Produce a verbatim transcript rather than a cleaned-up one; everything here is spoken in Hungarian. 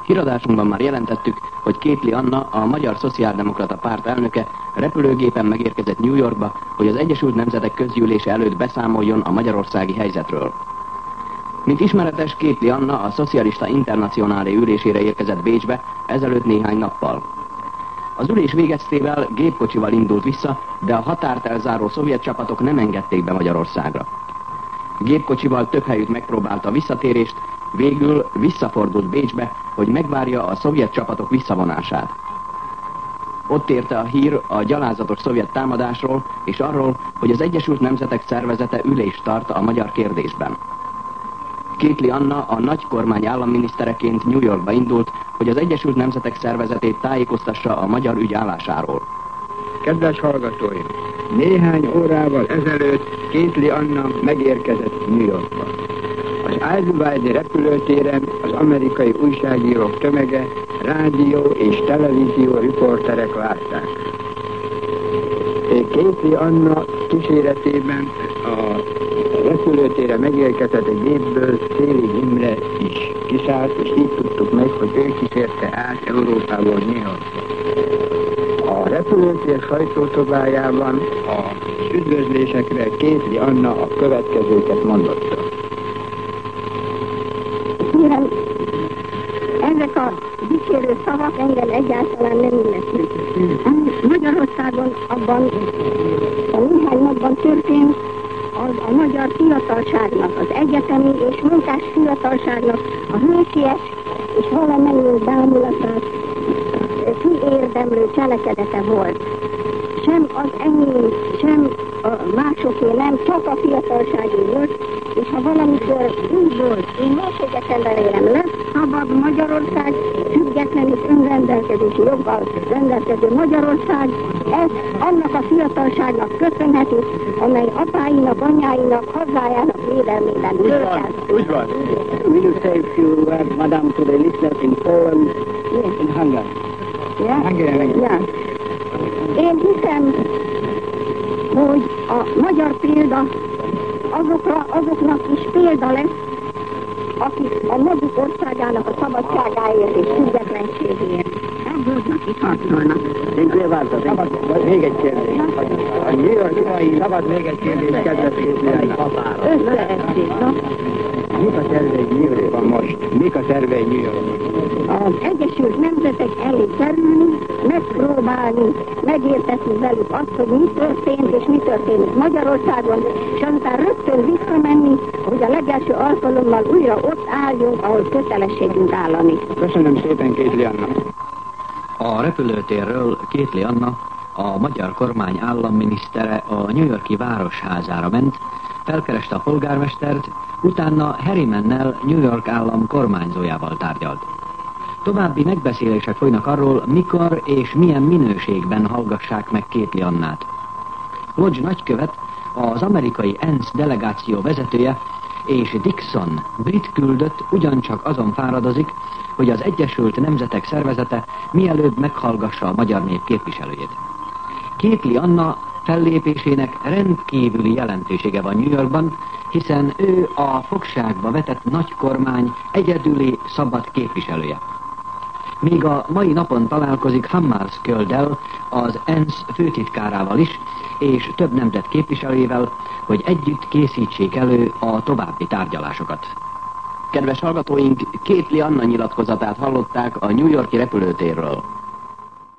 Híradásunkban már jelentettük, hogy Kétli Anna, a Magyar Szociáldemokrata Párt elnöke repülőgépen megérkezett New Yorkba, hogy az Egyesült Nemzetek Közgyűlése előtt beszámoljon a magyarországi helyzetről. Mint ismeretes, Kétli Anna a Szocialista Internacionálé ülésére érkezett Bécsbe ezelőtt néhány nappal. Az ülés végeztével gépkocsival indult vissza, de a határt elzáró szovjet csapatok nem engedték be Magyarországra. Gépkocsival több helyütt megpróbálta a visszatérést, végül visszafordult Bécsbe, hogy megvárja a szovjet csapatok visszavonását. Ott érte a hír a gyalázatos szovjet támadásról és arról, hogy az Egyesült Nemzetek Szervezete ülést tart a magyar kérdésben. Kétli Anna a nagy kormány államminisztereként New Yorkba indult, hogy az Egyesült Nemzetek Szervezetét tájékoztassa a magyar ügy állásáról. Kedves hallgatóim! Néhány órával ezelőtt Kétli Anna megérkezett New Yorkba. Az Isleworth repülőtéren az amerikai újságírók tömege, rádió és televízió riporterek várták. Kétli Anna kíséretében a repülőtérre megérkezett egy gépből Szélig Imre is kiszállt, és így tudtuk meg, hogy ő kísérte át Európából New Yorkba. A repülőtér sajtószobájában a üdvözlésekre Kétli Anna a következőket mondotta. Kérem, ezek a dicsérő szavak engem egyáltalán nem illetnek. Magyarországon abban a néhány napban történt, az a magyar fiatalságnak, az egyetemi és munkás fiatalságnak a hősies és valamennyi bámulatát kiérdemlő cselekedete volt. Sem az enyém, sem a másoké nem, csak a fiatalságé volt, és ha valamikor úgy volt, én mélységesen remélem, lesz szabad Magyarország, független és önrendelkezési joggal rendelkező Magyarország, ez annak a fiatalságnak köszönhető, amely apáinak, anyáinak, hazájának védelmében nőtt. Úgy van. Will you say a few words, madam, to the listeners in Poland, yes. in Hungary? Yeah? Hungary. Yeah. Én hiszem, hogy a magyar példa azokra, azoknak is példa lesz, akik a maguk országának a szabadságáért és függetlenségéért aggódnak és harcolnak. Én változom. Szabad, még egy kérdés. A New York-i szabad még egy kérdés, kedves Kétli Anna. Összeesték, no? Mik a tervei New Yorkban most? Mik a tervei New Yorkban? Az Egyesült Nemzetek elé kerülni, megpróbálni, megértetni velük azt, hogy mi történt és mi történik Magyarországon, és azután rögtön visszamenni, hogy a legelső alkalommal újra ott álljunk, ahol kötelességünk állani. Köszönöm szépen, Kétli Anna. A repülőtérről Kétli Anna, a magyar kormány államminisztere a New York-i Városházára ment, felkereste a polgármestert, utána Harrimannel New York állam kormányzójával tárgyalt. További megbeszélések folynak arról, mikor és milyen minőségben hallgassák meg Kétli Annát. Lodge nagykövet, az amerikai ENSZ delegáció vezetője, és Dixon, brit küldött ugyancsak azon fáradozik, hogy az Egyesült Nemzetek Szervezete mielőbb meghallgassa a magyar nép képviselőjét. Kétli Anna fellépésének rendkívüli jelentősége van New Yorkban, hiszen ő a fogságba vetett nagykormány egyedüli szabad képviselője. Még a mai napon találkozik Hammarskjölddel, az ENSZ főtitkárával is, és több nemzet képviselőjével, hogy együtt készítsék elő a további tárgyalásokat. Kedves hallgatóink, Kétli Anna nyilatkozatát hallották a New York-i repülőtérről.